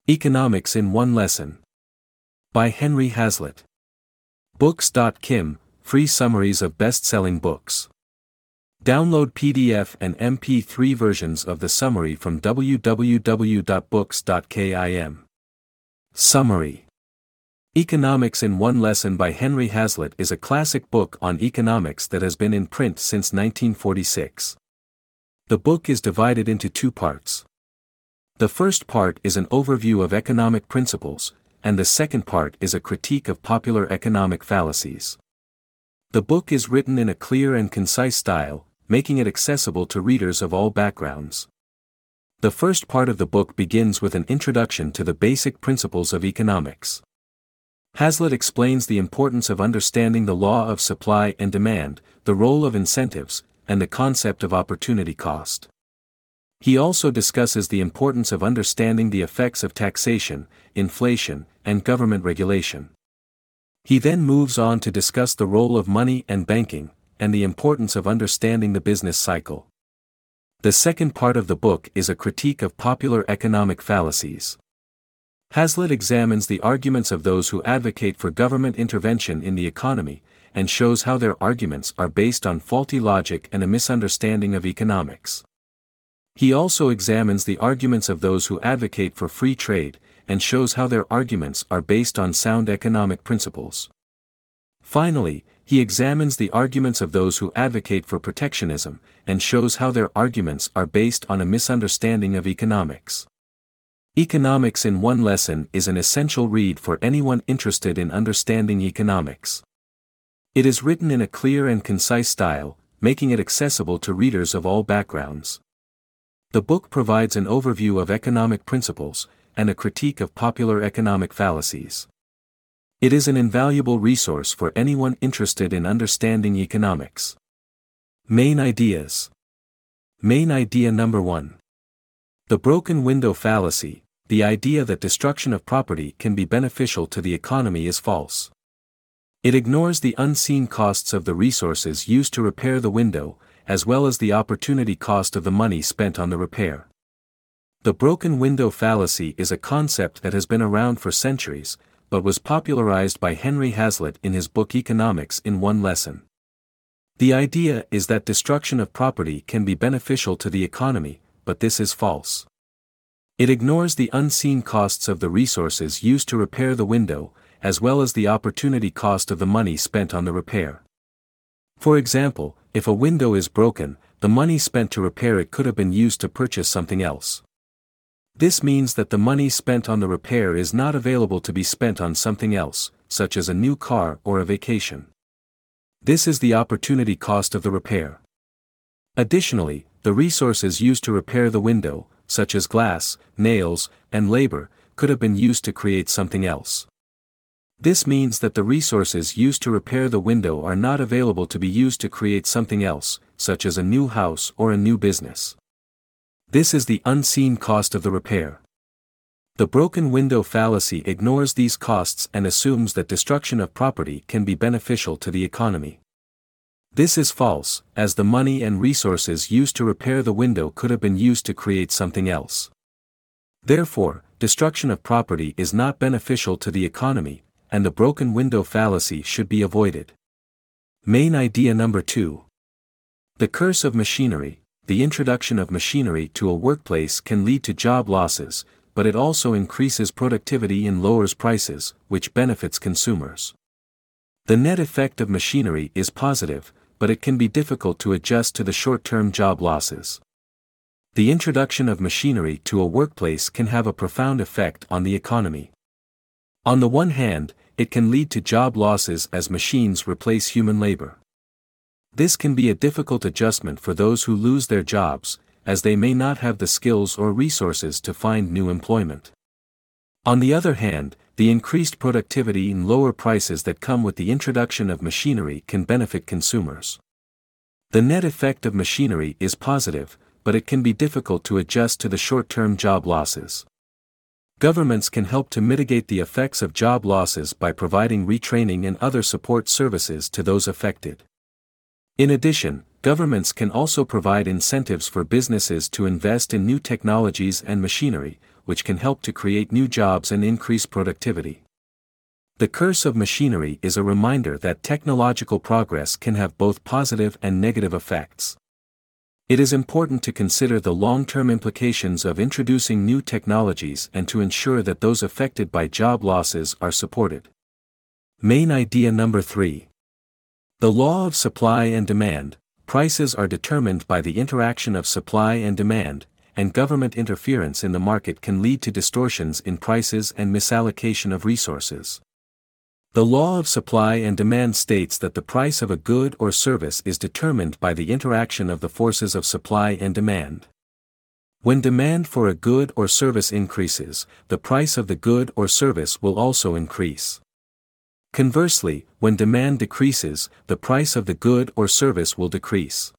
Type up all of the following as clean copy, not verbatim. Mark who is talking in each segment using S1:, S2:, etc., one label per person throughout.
S1: Economics in One Lesson. By Henry Hazlitt. Books.kim, free summaries of best-selling books. Download PDF and MP3 versions of the summary from www.books.kim. Summary. Economics in One Lesson by Henry Hazlitt is a classic book on economics that has been in print since 1946. The book is divided into two parts. The first part is an overview of economic principles, and the second part is a critique of popular economic fallacies. The book is written in a clear and concise style, making it accessible to readers of all backgrounds. The first part of the book begins with an introduction to the basic principles of economics. Hazlitt explains the importance of understanding the law of supply and demand, the role of incentives, and the concept of opportunity cost. He also discusses the importance of understanding the effects of taxation, inflation, and government regulation. He then moves on to discuss the role of money and banking, and the importance of understanding the business cycle. The second part of the book is a critique of popular economic fallacies. Hazlitt examines the arguments of those who advocate for government intervention in the economy, and shows how their arguments are based on faulty logic and a misunderstanding of economics. He also examines the arguments of those who advocate for free trade, and shows how their arguments are based on sound economic principles. Finally, he examines the arguments of those who advocate for protectionism, and shows how their arguments are based on a misunderstanding of economics. Economics in One Lesson is an essential read for anyone interested in understanding economics. It is written in a clear and concise style, making it accessible to readers of all backgrounds. The book provides an overview of economic principles, and a critique of popular economic fallacies. It is an invaluable resource for anyone interested in understanding economics. Main ideas. Main idea number 1. The broken window fallacy, the idea that destruction of property can be beneficial to the economy is false. It ignores the unseen costs of the resources used to repair the window, as well as the opportunity cost of the money spent on the repair. The broken window fallacy is a concept that has been around for centuries, but was popularized by Henry Hazlitt in his book Economics in One Lesson. The idea is that destruction of property can be beneficial to the economy, but this is false. It ignores the unseen costs of the resources used to repair the window, as well as the opportunity cost of the money spent on the repair. For example, if a window is broken, the money spent to repair it could have been used to purchase something else. This means that the money spent on the repair is not available to be spent on something else, such as a new car or a vacation. This is the opportunity cost of the repair. Additionally, the resources used to repair the window, such as glass, nails, and labor, could have been used to create something else. This means that the resources used to repair the window are not available to be used to create something else, such as a new house or a new business. This is the unseen cost of the repair. The broken window fallacy ignores these costs and assumes that destruction of property can be beneficial to the economy. This is false, as the money and resources used to repair the window could have been used to create something else. Therefore, destruction of property is not beneficial to the economy, and the broken window fallacy should be avoided. Main idea number 2. The curse of machinery. The introduction of machinery to a workplace can lead to job losses, but it also increases productivity and lowers prices, which benefits consumers. The net effect of machinery is positive, but it can be difficult to adjust to the short-term job losses. The introduction of machinery to a workplace can have a profound effect on the economy. On the one hand, it can lead to job losses as machines replace human labor. This can be a difficult adjustment for those who lose their jobs, as they may not have the skills or resources to find new employment. On the other hand, the increased productivity and lower prices that come with the introduction of machinery can benefit consumers. The net effect of machinery is positive, but it can be difficult to adjust to the short-term job losses. Governments can help to mitigate the effects of job losses by providing retraining and other support services to those affected. In addition, governments can also provide incentives for businesses to invest in new technologies and machinery, which can help to create new jobs and increase productivity. The curse of machinery is a reminder that technological progress can have both positive and negative effects. It is important to consider the long-term implications of introducing new technologies and to ensure that those affected by job losses are supported. Main idea number 3. The law of supply and demand. Prices are determined by the interaction of supply and demand, and government interference in the market can lead to distortions in prices and misallocation of resources. The law of supply and demand states that the price of a good or service is determined by the interaction of the forces of supply and demand. When demand for a good or service increases, the price of the good or service will also increase. Conversely, when demand decreases, the price of the good or service will decrease.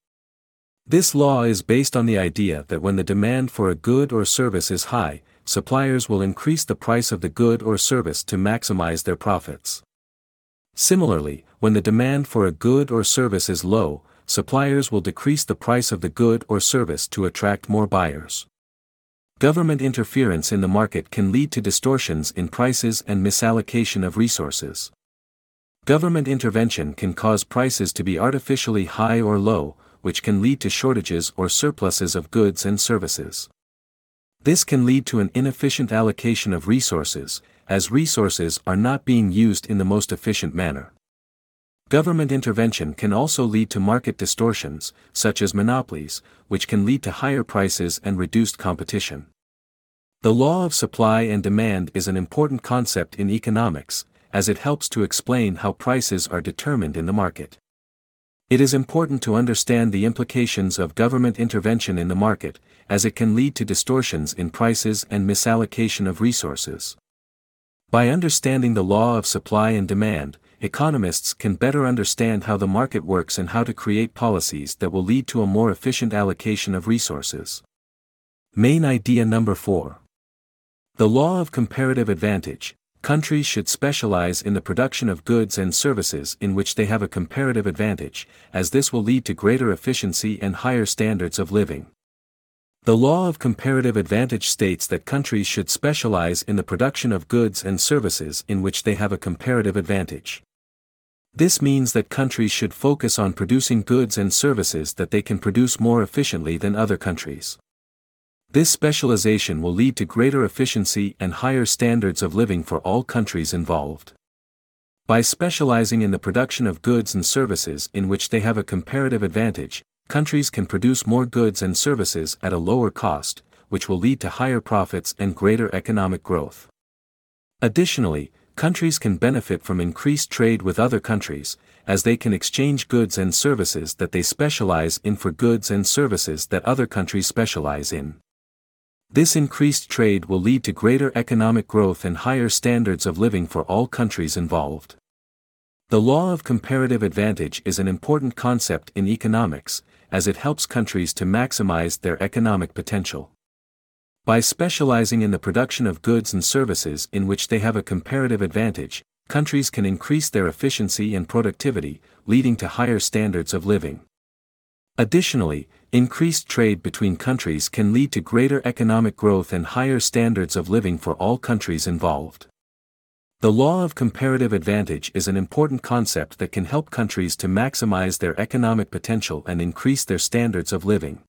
S1: This law is based on the idea that when the demand for a good or service is high, suppliers will increase the price of the good or service to maximize their profits. Similarly, when the demand for a good or service is low, suppliers will decrease the price of the good or service to attract more buyers. Government interference in the market can lead to distortions in prices and misallocation of resources. Government intervention can cause prices to be artificially high or low, which can lead to shortages or surpluses of goods and services. This can lead to an inefficient allocation of resources, as resources are not being used in the most efficient manner. Government intervention can also lead to market distortions, such as monopolies, which can lead to higher prices and reduced competition. The law of supply and demand is an important concept in economics, as it helps to explain how prices are determined in the market. It is important to understand the implications of government intervention in the market, as it can lead to distortions in prices and misallocation of resources. By understanding the law of supply and demand, economists can better understand how the market works and how to create policies that will lead to a more efficient allocation of resources. Main idea number 4. The law of comparative advantage. Countries should specialize in the production of goods and services in which they have a comparative advantage, as this will lead to greater efficiency and higher standards of living. The law of comparative advantage states that countries should specialize in the production of goods and services in which they have a comparative advantage. This means that countries should focus on producing goods and services that they can produce more efficiently than other countries. This specialization will lead to greater efficiency and higher standards of living for all countries involved. By specializing in the production of goods and services in which they have a comparative advantage, countries can produce more goods and services at a lower cost, which will lead to higher profits and greater economic growth. Additionally, countries can benefit from increased trade with other countries, as they can exchange goods and services that they specialize in for goods and services that other countries specialize in. This increased trade will lead to greater economic growth and higher standards of living for all countries involved. The law of comparative advantage is an important concept in economics, as it helps countries to maximize their economic potential. By specializing in the production of goods and services in which they have a comparative advantage, countries can increase their efficiency and productivity, leading to higher standards of living. Additionally, increased trade between countries can lead to greater economic growth and higher standards of living for all countries involved. The law of comparative advantage is an important concept that can help countries to maximize their economic potential and increase their standards of living.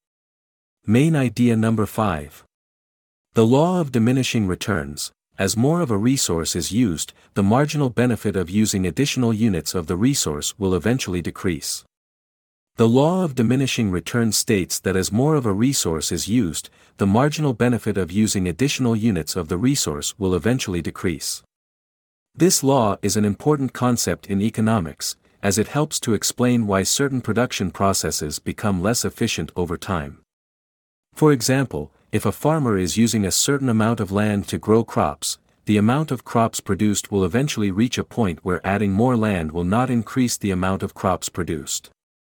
S1: Main idea number 5. The law of diminishing returns. As more of a resource is used, the marginal benefit of using additional units of the resource will eventually decrease. The law of diminishing returns states that as more of a resource is used, the marginal benefit of using additional units of the resource will eventually decrease. This law is an important concept in economics, as it helps to explain why certain production processes become less efficient over time. For example, if a farmer is using a certain amount of land to grow crops, the amount of crops produced will eventually reach a point where adding more land will not increase the amount of crops produced.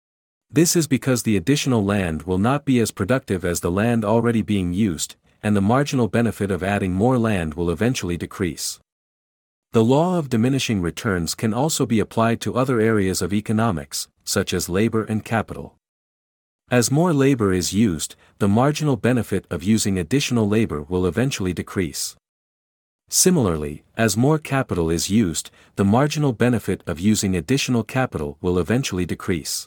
S1: This is because the additional land will not be as productive as the land already being used, and the marginal benefit of adding more land will eventually decrease. The law of diminishing returns can also be applied to other areas of economics, such as labor and capital. As more labor is used, the marginal benefit of using additional labor will eventually decrease. Similarly, as more capital is used, the marginal benefit of using additional capital will eventually decrease.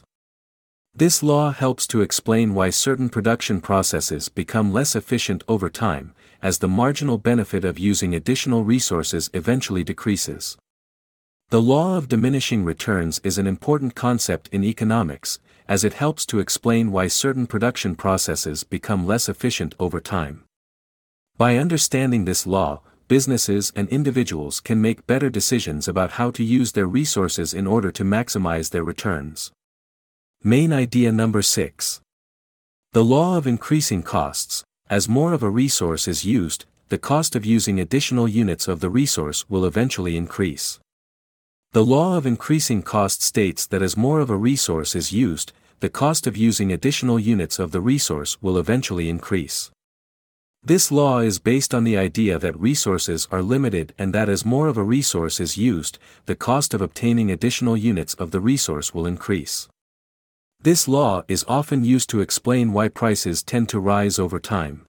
S1: This law helps to explain why certain production processes become less efficient over time, as the marginal benefit of using additional resources eventually decreases. The law of diminishing returns is an important concept in economics, as it helps to explain why certain production processes become less efficient over time. By understanding this law, businesses and individuals can make better decisions about how to use their resources in order to maximize their returns. Main idea number 6. The law of increasing costs. As more of a resource is used, the cost of using additional units of the resource will eventually increase. The law of increasing cost states that as more of a resource is used, the cost of using additional units of the resource will eventually increase. This law is based on the idea that resources are limited and that as more of a resource is used, the cost of obtaining additional units of the resource will increase. This law is often used to explain why prices tend to rise over time.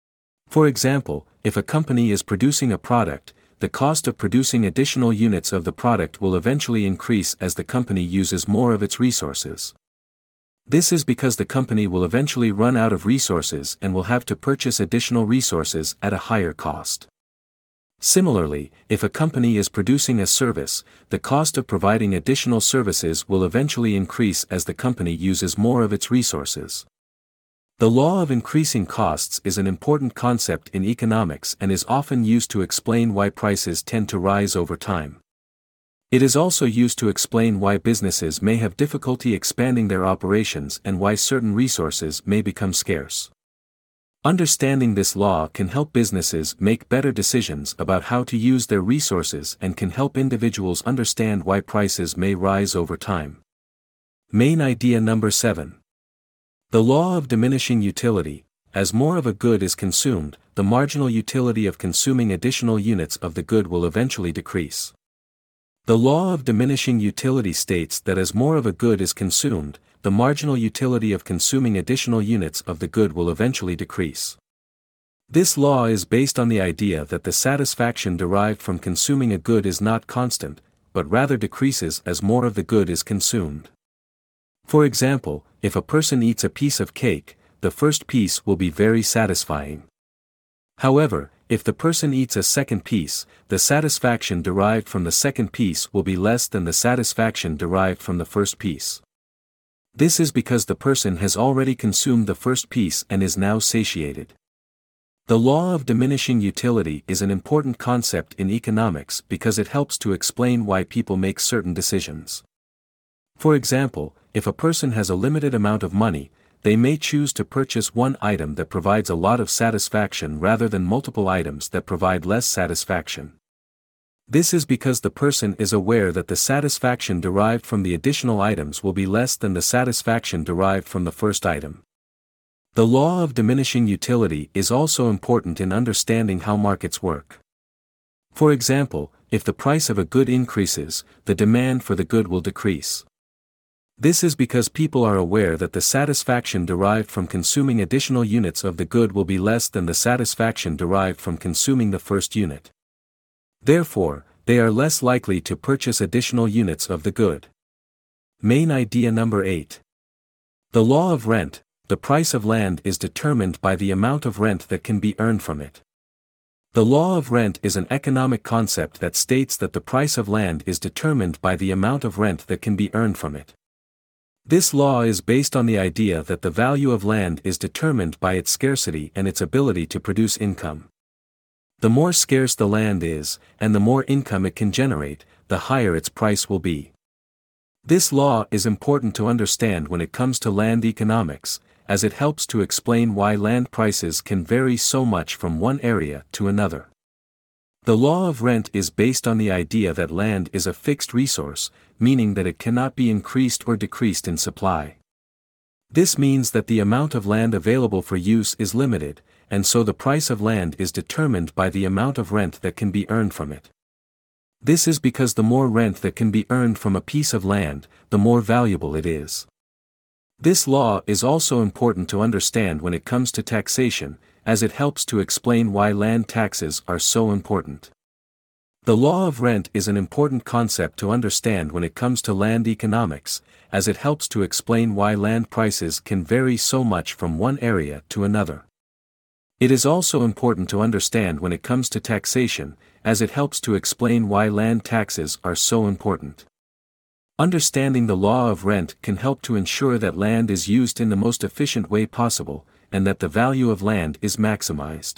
S1: For example, if a company is producing a product, the cost of producing additional units of the product will eventually increase as the company uses more of its resources. This is because the company will eventually run out of resources and will have to purchase additional resources at a higher cost. Similarly, if a company is producing a service, the cost of providing additional services will eventually increase as the company uses more of its resources. The law of increasing costs is an important concept in economics and is often used to explain why prices tend to rise over time. It is also used to explain why businesses may have difficulty expanding their operations and why certain resources may become scarce. Understanding this law can help businesses make better decisions about how to use their resources and can help individuals understand why prices may rise over time. Main idea number 7. The law of diminishing utility. As more of a good is consumed, the marginal utility of consuming additional units of the good will eventually decrease. The law of diminishing utility states that as more of a good is consumed, the marginal utility of consuming additional units of the good will eventually decrease. This law is based on the idea that the satisfaction derived from consuming a good is not constant, but rather decreases as more of the good is consumed. For example, if a person eats a piece of cake, the first piece will be very satisfying. However, if the person eats a second piece, the satisfaction derived from the second piece will be less than the satisfaction derived from the first piece. This is because the person has already consumed the first piece and is now satiated. The law of diminishing utility is an important concept in economics because it helps to explain why people make certain decisions. For example, if a person has a limited amount of money, they may choose to purchase one item that provides a lot of satisfaction rather than multiple items that provide less satisfaction. This is because the person is aware that the satisfaction derived from the additional items will be less than the satisfaction derived from the first item. The law of diminishing utility is also important in understanding how markets work. For example, if the price of a good increases, the demand for the good will decrease. This is because people are aware that the satisfaction derived from consuming additional units of the good will be less than the satisfaction derived from consuming the first unit. Therefore, they are less likely to purchase additional units of the good. Main idea number 8. The law of rent. The price of land is determined by the amount of rent that can be earned from it. The law of rent is an economic concept that states that the price of land is determined by the amount of rent that can be earned from it. This law is based on the idea that the value of land is determined by its scarcity and its ability to produce income. The more scarce the land is, and the more income it can generate, the higher its price will be. This law is important to understand when it comes to land economics, as it helps to explain why land prices can vary so much from one area to another. The law of rent is based on the idea that land is a fixed resource, meaning that it cannot be increased or decreased in supply. This means that the amount of land available for use is limited, and so the price of land is determined by the amount of rent that can be earned from it. This is because the more rent that can be earned from a piece of land, the more valuable it is. This law is also important to understand when it comes to taxation, as it helps to explain why land taxes are so important. The law of rent is an important concept to understand when it comes to land economics, as it helps to explain why land prices can vary so much from one area to another. It is also important to understand when it comes to taxation, as it helps to explain why land taxes are so important. Understanding the law of rent can help to ensure that land is used in the most efficient way possible, and that the value of land is maximized.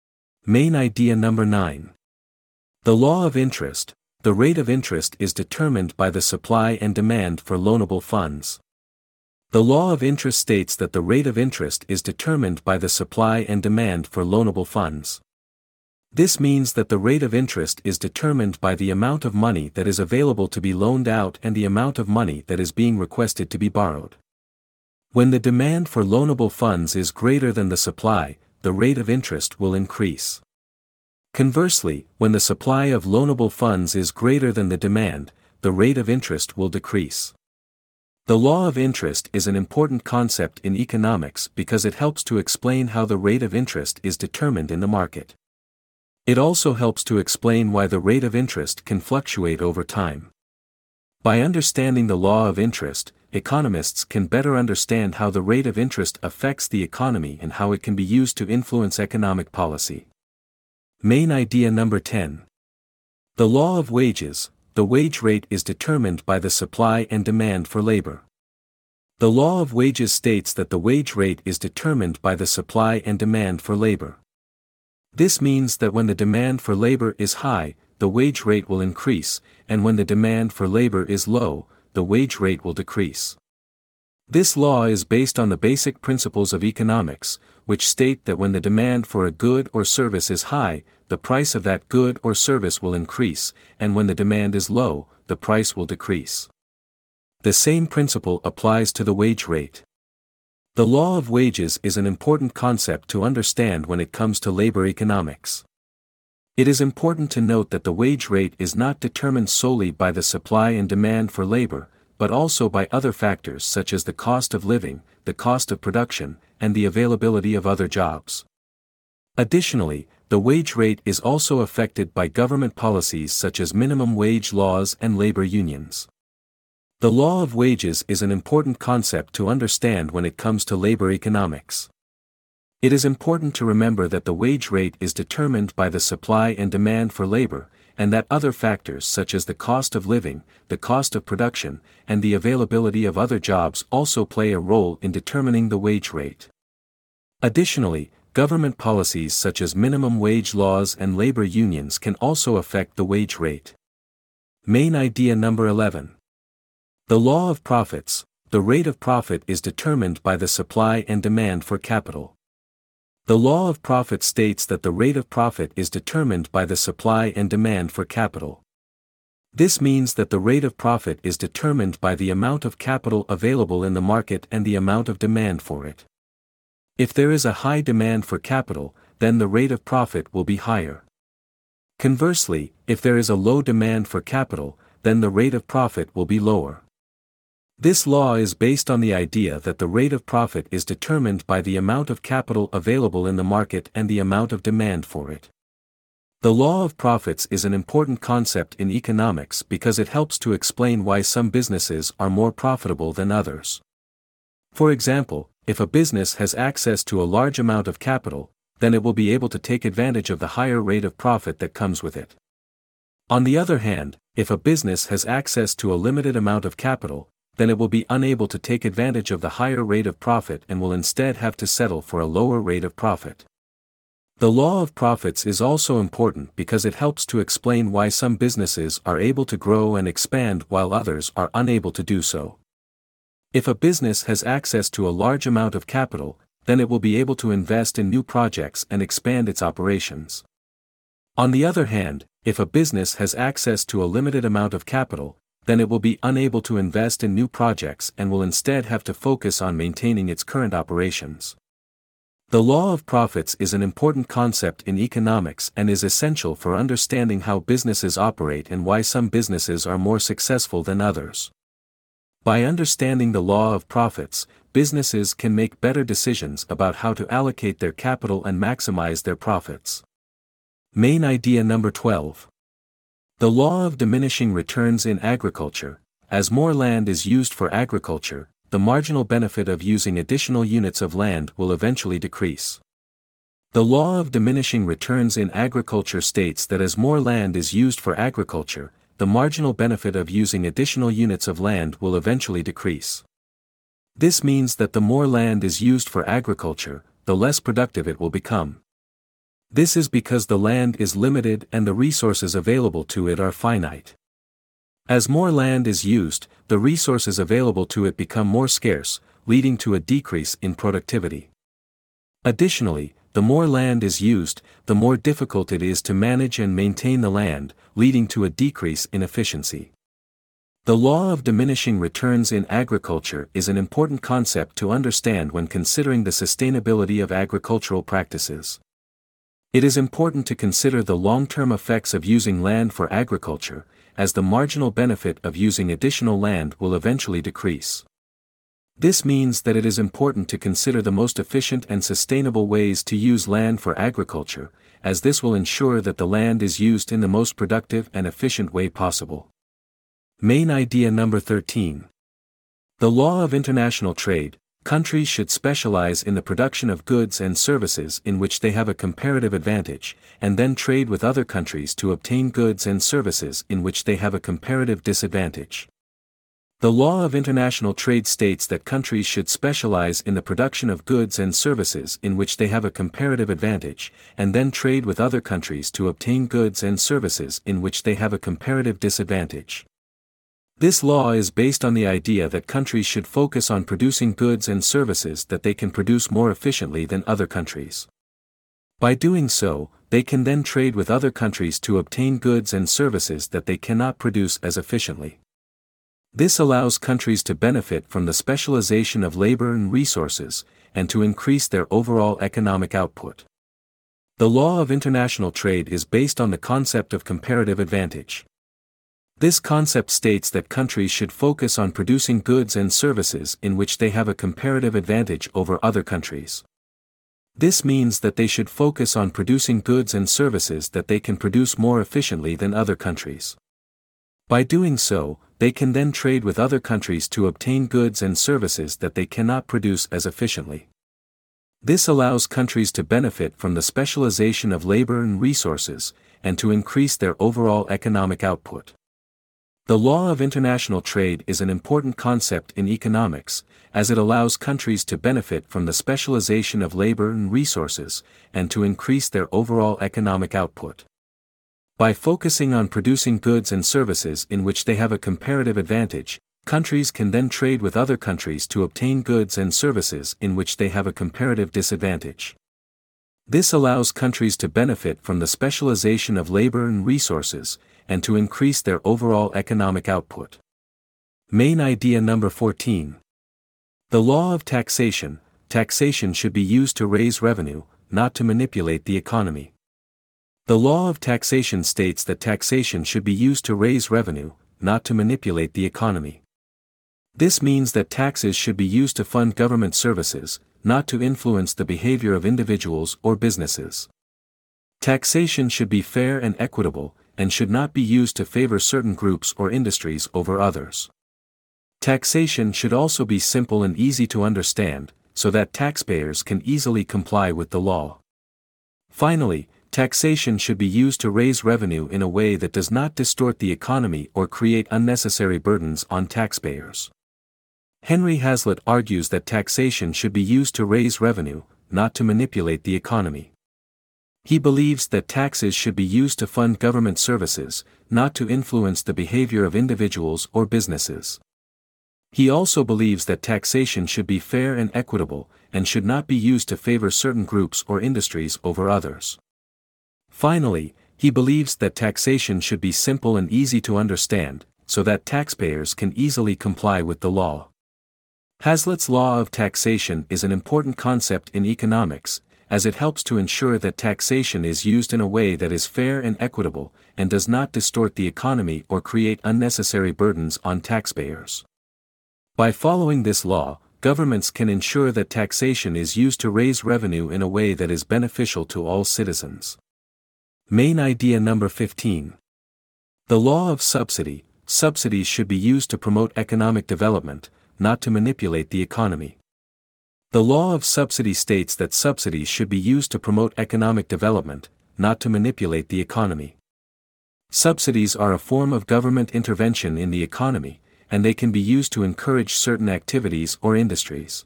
S1: Main idea number 9. The law of interest. The rate of interest is determined by the supply and demand for loanable funds. The law of interest states that the rate of interest is determined by the supply and demand for loanable funds. This means that the rate of interest is determined by the amount of money that is available to be loaned out and the amount of money that is being requested to be borrowed. When the demand for loanable funds is greater than the supply, the rate of interest will increase. Conversely, when the supply of loanable funds is greater than the demand, the rate of interest will decrease. The law of interest is an important concept in economics because it helps to explain how the rate of interest is determined in the market. It also helps to explain why the rate of interest can fluctuate over time. By understanding the law of interest, economists can better understand how the rate of interest affects the economy and how it can be used to influence economic policy. Main idea number 10. The law of wages. The wage rate is determined by the supply and demand for labor. The law of wages states that the wage rate is determined by the supply and demand for labor. This means that when the demand for labor is high, the wage rate will increase, and when the demand for labor is low, the wage rate will decrease. This law is based on the basic principles of economics, which state that when the demand for a good or service is high, the price of that good or service will increase, and when the demand is low, the price will decrease. The same principle applies to the wage rate. The law of wages is an important concept to understand when it comes to labor economics. It is important to note that the wage rate is not determined solely by the supply and demand for labor, but also by other factors such as the cost of living, the cost of production, and the availability of other jobs. Additionally, the wage rate is also affected by government policies such as minimum wage laws and labor unions. The law of wages is an important concept to understand when it comes to labor economics. It is important to remember that the wage rate is determined by the supply and demand for labor, and that other factors such as the cost of living, the cost of production, and the availability of other jobs also play a role in determining the wage rate. Additionally, government policies such as minimum wage laws and labor unions can also affect the wage rate. Main idea number 11. The law of profits. The rate of profit is determined by the supply and demand for capital. The law of profit states that the rate of profit is determined by the supply and demand for capital. This means that the rate of profit is determined by the amount of capital available in the market and the amount of demand for it. If there is a high demand for capital, then the rate of profit will be higher. Conversely, if there is a low demand for capital, then the rate of profit will be lower. This law is based on the idea that the rate of profit is determined by the amount of capital available in the market and the amount of demand for it. The law of profits is an important concept in economics because it helps to explain why some businesses are more profitable than others. For example, if a business has access to a large amount of capital, then it will be able to take advantage of the higher rate of profit that comes with it. On the other hand, if a business has access to a limited amount of capital, then it will be unable to take advantage of the higher rate of profit and will instead have to settle for a lower rate of profit. The law of profits is also important because it helps to explain why some businesses are able to grow and expand while others are unable to do so. If a business has access to a large amount of capital, then it will be able to invest in new projects and expand its operations. On the other hand, if a business has access to a limited amount of capital, then it will be unable to invest in new projects and will instead have to focus on maintaining its current operations. The law of profits is an important concept in economics and is essential for understanding how businesses operate and why some businesses are more successful than others. By understanding the law of profits, businesses can make better decisions about how to allocate their capital and maximize their profits. Main idea number 12. The law of diminishing returns in agriculture. As more land is used for agriculture, the marginal benefit of using additional units of land will eventually decrease. The law of diminishing returns in agriculture states that as more land is used for agriculture, the marginal benefit of using additional units of land will eventually decrease. This means that the more land is used for agriculture, the less productive it will become. This is because the land is limited and the resources available to it are finite. As more land is used, the resources available to it become more scarce, leading to a decrease in productivity. Additionally, the more land is used, the more difficult it is to manage and maintain the land, leading to a decrease in efficiency. The law of diminishing returns in agriculture is an important concept to understand when considering the sustainability of agricultural practices. It is important to consider the long-term effects of using land for agriculture, as the marginal benefit of using additional land will eventually decrease. This means that it is important to consider the most efficient and sustainable ways to use land for agriculture, as this will ensure that the land is used in the most productive and efficient way possible. Main idea number 13. The law of international trade. Countries should specialize in the production of goods and services in which they have a comparative advantage, and then trade with other countries to obtain goods and services in which they have a comparative disadvantage. The law of international trade states that countries should specialize in the production of goods and services in which they have a comparative advantage, and then trade with other countries to obtain goods and services in which they have a comparative disadvantage. This law is based on the idea that countries should focus on producing goods and services that they can produce more efficiently than other countries. By doing so, they can then trade with other countries to obtain goods and services that they cannot produce as efficiently. This allows countries to benefit from the specialization of labor and resources, and to increase their overall economic output. The law of international trade is based on the concept of comparative advantage. This concept states that countries should focus on producing goods and services in which they have a comparative advantage over other countries. This means that they should focus on producing goods and services that they can produce more efficiently than other countries. By doing so, they can then trade with other countries to obtain goods and services that they cannot produce as efficiently. This allows countries to benefit from the specialization of labor and resources, and to increase their overall economic output. The law of international trade is an important concept in economics, as it allows countries to benefit from the specialization of labor and resources, and to increase their overall economic output. By focusing on producing goods and services in which they have a comparative advantage, countries can then trade with other countries to obtain goods and services in which they have a comparative disadvantage. This allows countries to benefit from the specialization of labor and resources, and to increase their overall economic output. Main idea number 14. The law of taxation. Taxation should be used to raise revenue, not to manipulate the economy. The law of taxation states that taxation should be used to raise revenue, not to manipulate the economy. This means that taxes should be used to fund government services, not to influence the behavior of individuals or businesses. Taxation should be fair and equitable, and should not be used to favor certain groups or industries over others. Taxation should also be simple and easy to understand, so that taxpayers can easily comply with the law. Finally, taxation should be used to raise revenue in a way that does not distort the economy or create unnecessary burdens on taxpayers. Henry Hazlitt argues that taxation should be used to raise revenue, not to manipulate the economy. He believes that taxes should be used to fund government services, not to influence the behavior of individuals or businesses. He also believes that taxation should be fair and equitable, and should not be used to favor certain groups or industries over others. Finally, he believes that taxation should be simple and easy to understand, so that taxpayers can easily comply with the law. Hazlitt's law of taxation is an important concept in economics, as it helps to ensure that taxation is used in a way that is fair and equitable, and does not distort the economy or create unnecessary burdens on taxpayers. By following this law, governments can ensure that taxation is used to raise revenue in a way that is beneficial to all citizens. Main idea number 15. The law of subsidy. Subsidies should be used to promote economic development, not to manipulate the economy. The law of subsidy states that subsidies should be used to promote economic development, not to manipulate the economy. Subsidies are a form of government intervention in the economy, and they can be used to encourage certain activities or industries.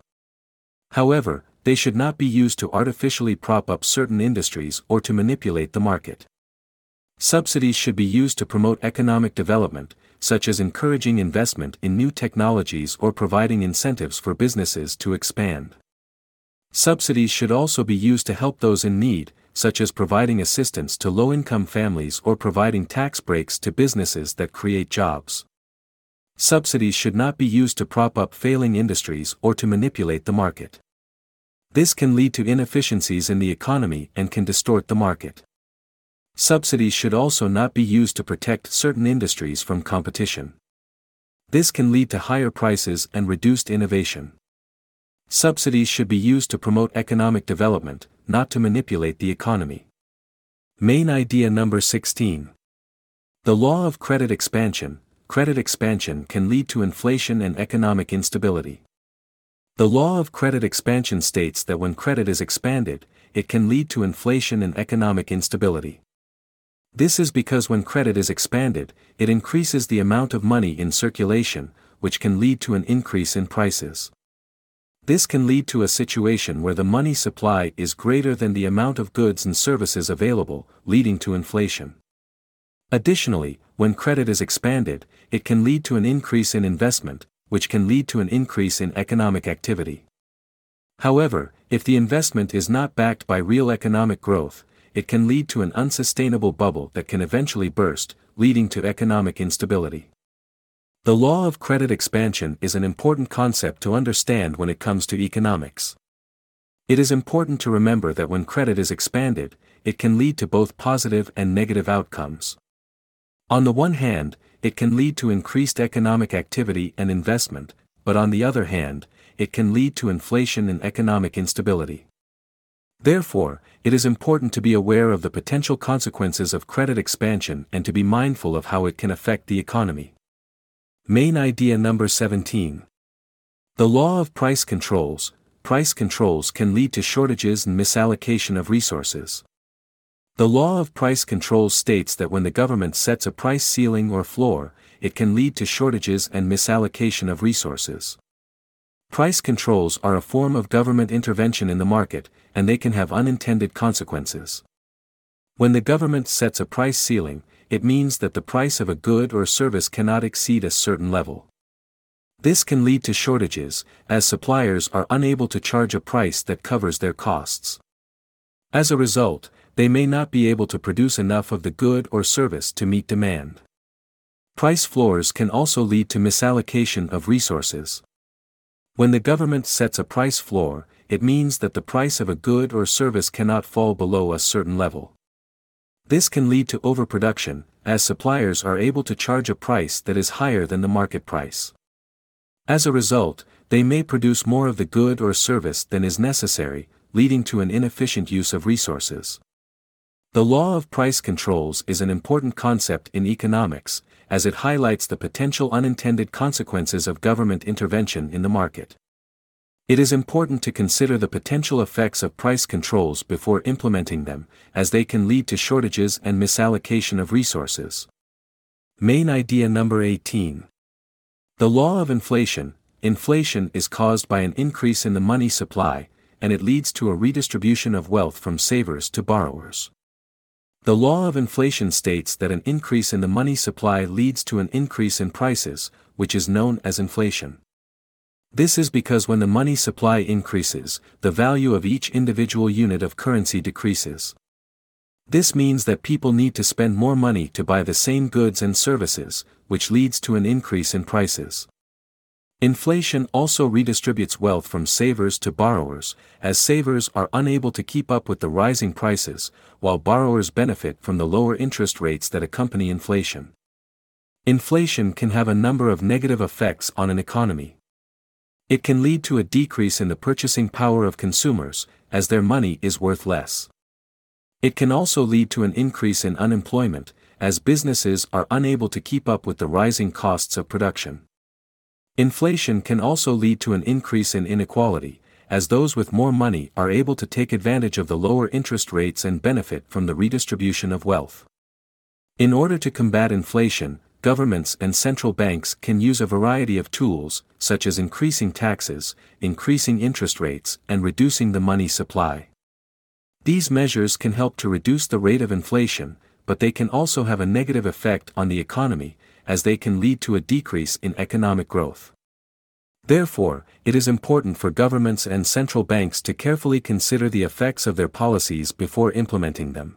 S1: However, they should not be used to artificially prop up certain industries or to manipulate the market. Subsidies should be used to promote economic development, such as encouraging investment in new technologies or providing incentives for businesses to expand. Subsidies should also be used to help those in need, such as providing assistance to low-income families or providing tax breaks to businesses that create jobs. Subsidies should not be used to prop up failing industries or to manipulate the market. This can lead to inefficiencies in the economy and can distort the market. Subsidies should also not be used to protect certain industries from competition. This can lead to higher prices and reduced innovation. Subsidies should be used to promote economic development, not to manipulate the economy. Main idea number 16. The law of credit expansion. Credit expansion can lead to inflation and economic instability. The law of credit expansion states that when credit is expanded, it can lead to inflation and economic instability. This is because when credit is expanded, it increases the amount of money in circulation, which can lead to an increase in prices. This can lead to a situation where the money supply is greater than the amount of goods and services available, leading to inflation. Additionally, when credit is expanded, it can lead to an increase in investment, which can lead to an increase in economic activity. However, if the investment is not backed by real economic growth, it can lead to an unsustainable bubble that can eventually burst, leading to economic instability. The law of credit expansion is an important concept to understand when it comes to economics. It is important to remember that when credit is expanded, it can lead to both positive and negative outcomes. On the one hand, it can lead to increased economic activity and investment, but on the other hand, it can lead to inflation and economic instability. Therefore, it is important to be aware of the potential consequences of credit expansion and to be mindful of how it can affect the economy. Main idea number 17. The law of price controls. Price controls can lead to shortages and misallocation of resources. The law of price controls states that when the government sets a price ceiling or floor, it can lead to shortages and misallocation of resources. Price controls are a form of government intervention in the market, and they can have unintended consequences. When the government sets a price ceiling, it means that the price of a good or service cannot exceed a certain level. This can lead to shortages, as suppliers are unable to charge a price that covers their costs. As a result, they may not be able to produce enough of the good or service to meet demand. Price floors can also lead to misallocation of resources. When the government sets a price floor, it means that the price of a good or service cannot fall below a certain level. This can lead to overproduction, as suppliers are able to charge a price that is higher than the market price. As a result, they may produce more of the good or service than is necessary, leading to an inefficient use of resources. The law of price controls is an important concept in economics, as it highlights the potential unintended consequences of government intervention in the market. It is important to consider the potential effects of price controls before implementing them, as they can lead to shortages and misallocation of resources. Main idea number 18. The law of inflation. Inflation is caused by an increase in the money supply, and it leads to a redistribution of wealth from savers to borrowers. The law of inflation states that an increase in the money supply leads to an increase in prices, which is known as inflation. This is because when the money supply increases, the value of each individual unit of currency decreases. This means that people need to spend more money to buy the same goods and services, which leads to an increase in prices. Inflation also redistributes wealth from savers to borrowers, as savers are unable to keep up with the rising prices, while borrowers benefit from the lower interest rates that accompany inflation. Inflation can have a number of negative effects on an economy. It can lead to a decrease in the purchasing power of consumers, as their money is worth less. It can also lead to an increase in unemployment, as businesses are unable to keep up with the rising costs of production. Inflation can also lead to an increase in inequality, as those with more money are able to take advantage of the lower interest rates and benefit from the redistribution of wealth. In order to combat inflation, governments and central banks can use a variety of tools, such as increasing taxes, increasing interest rates, and reducing the money supply. These measures can help to reduce the rate of inflation, but they can also have a negative effect on the economy, as they can lead to a decrease in economic growth. Therefore, it is important for governments and central banks to carefully consider the effects of their policies before implementing them.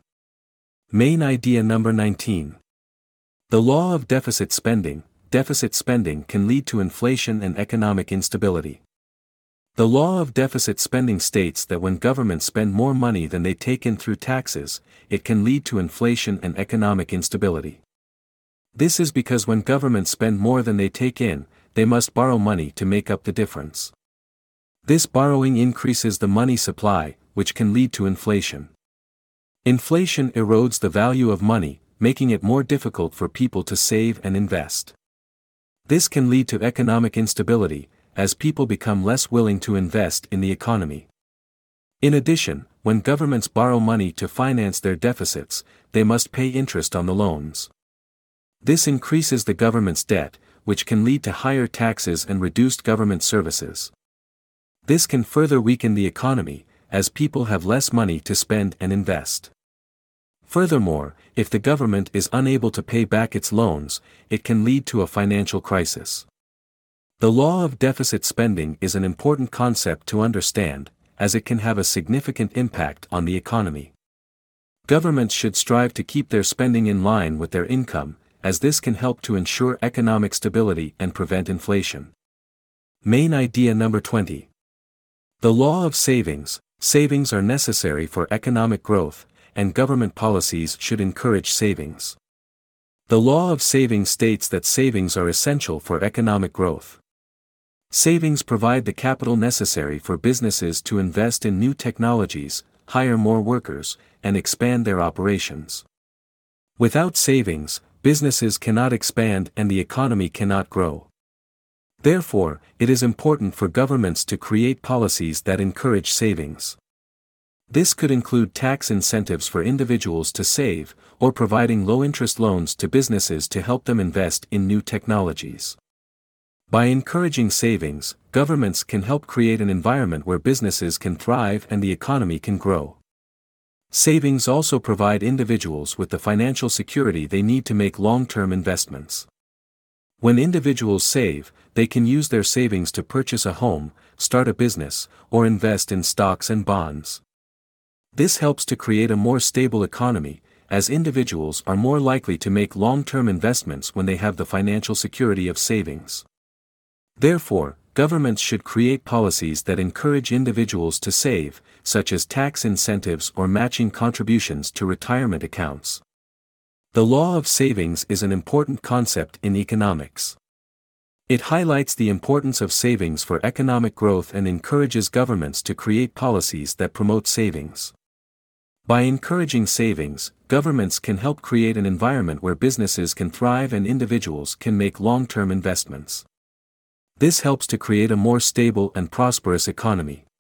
S1: Main idea number 19. The law of deficit spending. Deficit spending can lead to inflation and economic instability. The law of deficit spending states that when governments spend more money than they take in through taxes, it can lead to inflation and economic instability. This is because when governments spend more than they take in, they must borrow money to make up the difference. This borrowing increases the money supply, which can lead to inflation. Inflation erodes the value of money, making it more difficult for people to save and invest. This can lead to economic instability, as people become less willing to invest in the economy. In addition, when governments borrow money to finance their deficits, they must pay interest on the loans. This increases the government's debt, which can lead to higher taxes and reduced government services. This can further weaken the economy, as people have less money to spend and invest. Furthermore, if the government is unable to pay back its loans, it can lead to a financial crisis. The law of deficit spending is an important concept to understand, as it can have a significant impact on the economy. Governments should strive to keep their spending in line with their income, as this can help to ensure economic stability and prevent inflation. Main idea number 20. The law of savings. Savings are necessary for economic growth, and government policies should encourage savings. The law of savings states that savings are essential for economic growth. Savings provide the capital necessary for businesses to invest in new technologies, hire more workers, and expand their operations. Without savings, businesses cannot expand and the economy cannot grow. Therefore, it is important for governments to create policies that encourage savings. This could include tax incentives for individuals to save, or providing low-interest loans to businesses to help them invest in new technologies. By encouraging savings, governments can help create an environment where businesses can thrive and the economy can grow. Savings also provide individuals with the financial security they need to make long-term investments. When individuals save, they can use their savings to purchase a home, start a business, or invest in stocks and bonds. This helps to create a more stable economy, as individuals are more likely to make long-term investments when they have the financial security of savings. Therefore, governments should create policies that encourage individuals to save, such as tax incentives or matching contributions to retirement accounts. The law of savings is an important concept in economics. It highlights the importance of savings for economic growth and encourages governments to create policies that promote savings. By encouraging savings, governments can help create an environment where businesses can thrive and individuals can make long-term investments. This helps to create a more stable and prosperous economy.